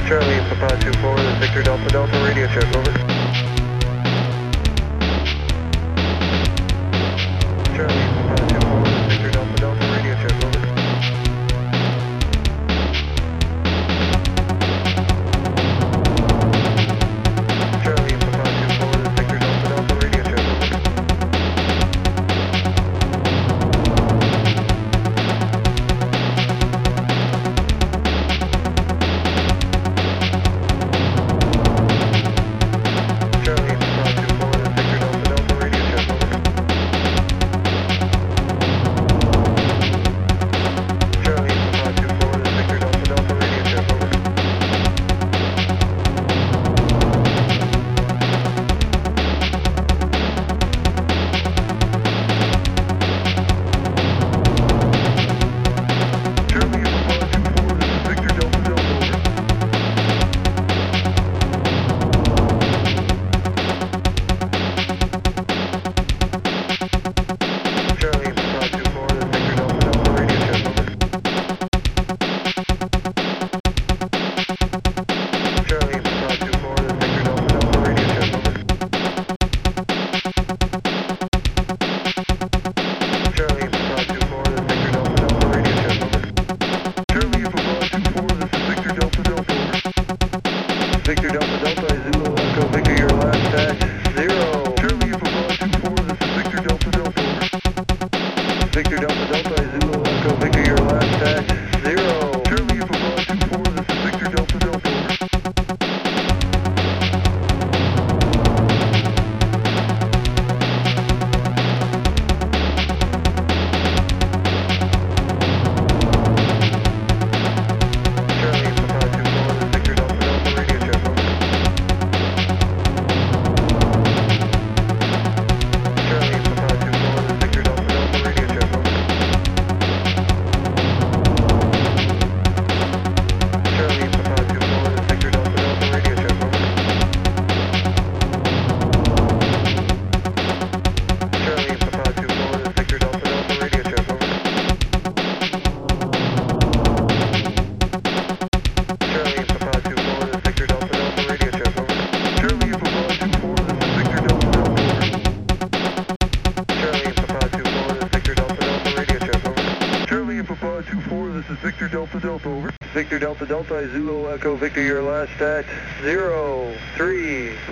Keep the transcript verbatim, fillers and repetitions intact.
Charlie, Papa two four, this is Victor Delta Delta, radio check, over. Charlie, Papa two four, this is Victor Delta Delta, radio check, over. Charlie, Papa two four, this is Victor Delta Delta, radio check, over. Victor Delta Delta, Zulu Echo Victor, your last touch, zero. Charlie, Papa two four, this is Victor Delta Delta, over. Victor Delta Delta, Zulu Echo Victor, your last touch, zero. Charlie, Papa two four, this is Victor Delta Delta, over. two four, this is Victor Delta Delta, over. Victor Delta Delta, Zulu Echo Victor, your last at zero three.